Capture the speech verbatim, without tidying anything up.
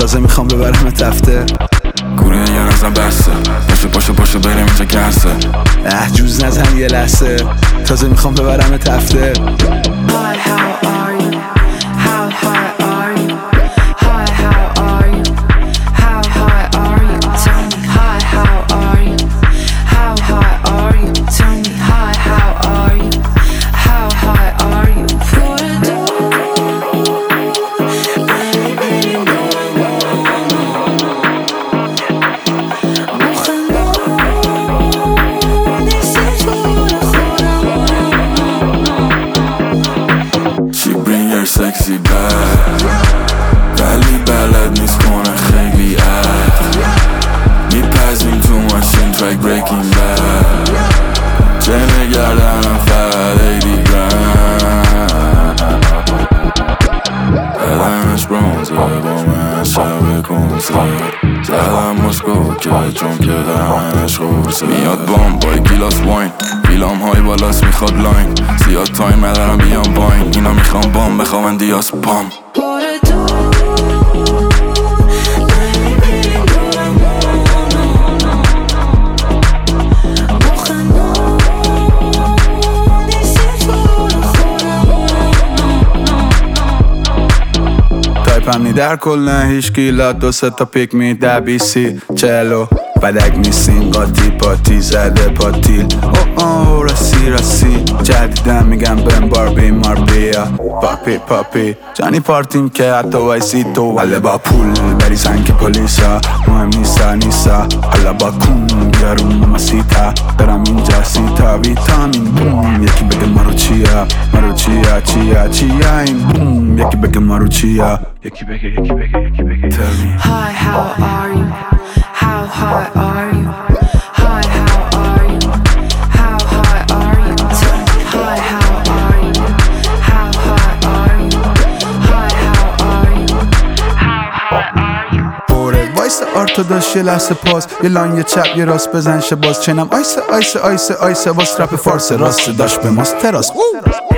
تازه میخوام ببرم تفته گوره یه ازم بسته پاشو پاشو پاشو بریم اینجا گرسه اه جوز نزن یه لحظه تازه میخوام ببرم تفته Hi, how are you? How high are you? Hi, how are you? How high are you? Tell me, hi, how are you? How high are you? Tell me, hi, how are you? How high are you? Put a door, baby, no, She bring her sexy back ولی بلد نیست کنه خیلی عد میپزیم تو ماشین ترک بریکینگ بد چه نگردنم فقط ایدی گرم بدنش برونزه با من شب کنسه زدم مسکو که چون که دهنش خورسه میاد بام با گیلاس واین فیلام های بالاست میخواد لاین زیاد تایم ندارم بیام باین اینا میخوام بام بخوام دیاس پام تایپم در کل نه هیچ گیلا دو سه تا پیک می ده بیسی چلو بدک نیستیم قاطی پاتی زده پاتیل او او رسی رسی جدیدم میگم بهم باربی مار بیا پاپی پاپی جانی پارتیم که حتی وایسی تو حالا با پول بری سنگ پلیسا مهم نیستا نیستا حالا با کون بیارون ممسیتا برم اینجا سیتا ویتامین بوم یکی بگه مارو چیا مارو چیا چیا چیا این بوم یکی بگه مارو چیا یکی بگه یکی بگه یکی بگه Tell me Hi, how are you? How high are you? Hi, how are you? How high are you? Tell me, hi, how are you? How high are you? Hi, how are you? How high are you? بوره وایس ارتوداش یه لحظه پاس یه لان یه چپ یه راست بزن شه باز چنم آیسه آیسه آیسه آیسه واس رپ فارس راست داشت به ماست تراس